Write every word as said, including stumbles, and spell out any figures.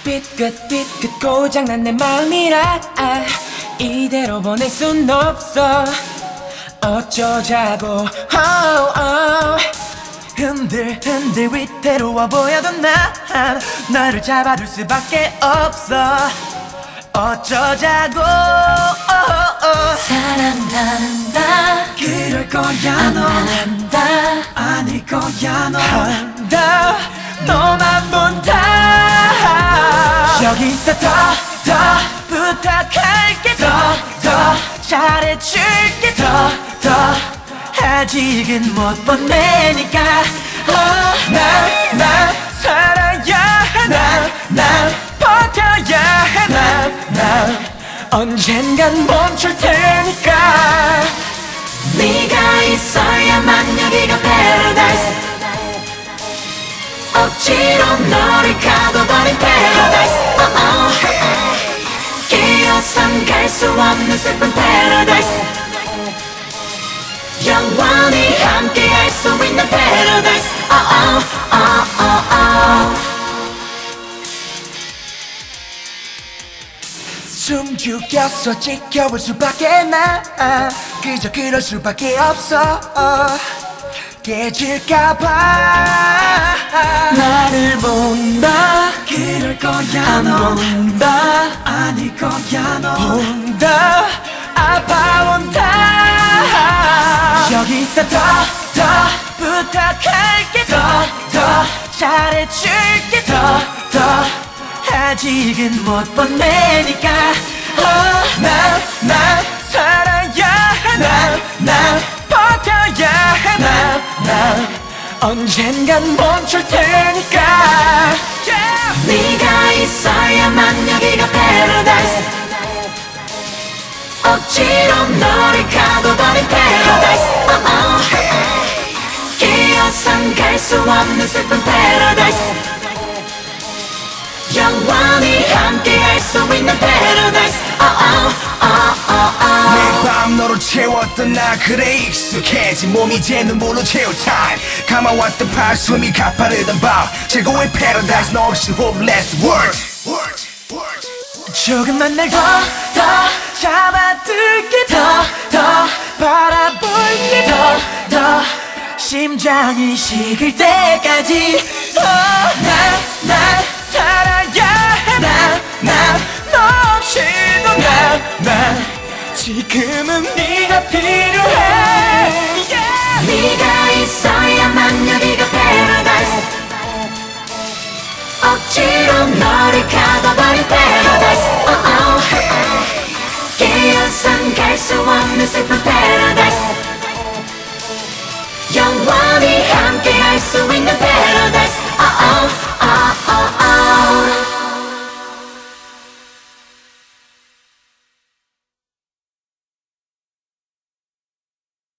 삐끗 삐끗 고장난 내 마음이라 아, 이대로 보낼 순 없어 어쩌자고 oh, oh. 흔들 흔들 위태로워 보여도 난 나를 잡아줄 수밖에 없어 어쩌자고 oh, oh. 사랑한다 그럴 거야 안 너 한다 아닐 거야 너 한다 너만 본다 여기서 더 더 부탁할게 더 더 잘해줄게 더 더 아직은 못 보내니까 oh, 날, 날 살아야 해 날, 날 버텨야 해 날, 날 언젠간 멈출 테니까 네가 있어야만 여기가 paradise 억지로 너를 가둬버린 paradise oh, oh. 끼어선 갈 수 없는 슬픈 paradise 영원히 함께 할 수 있는 paradise oh, oh, oh, oh, oh. 숨 죽였어 지켜볼 수밖에 나 그저 그럴 수밖에 없어 깨질까봐 나를 본다 그럴 거야 안 너 본다 아닐 거야 너 본다 아파온다 여기서 더 더 부탁할게 더 더 잘해줄게 더 더 아직은 못 보내니까 oh, 날, 날 살아야 해 날, 날 버텨야 해 날, 날 언젠간 멈출 테니까 yeah. 네가 있어야만 여기가 paradise 억지로 너를 가둬버린 paradise oh, oh. 끼어선 갈 수 없는 슬픈 paradise 영원히 함께 할 수 있는 paradise oh, oh, oh, oh, oh. 매일 밤 너로 채웠던 나 그래 익숙해진 몸이 이제 눈물로 채울 time 감아왔던 팔 숨이 가파르던 밤 최고의 paradise 너 없이 hopeless world 조금만 날 더 더 잡아둘게 더 더 바라볼게 더 더 심장이 식을 때까지 oh, 날, 날 살아야 해 날, 날 너 없이도 날, 날 지금은 네가 필요해 yeah. 네가 있어야만 여기가 paradise 억지로 너를 가둬버린 paradise oh, oh. 끼어선 갈 수 없는 슬픈 paradise 영원히 함께 할 수 있는 paradise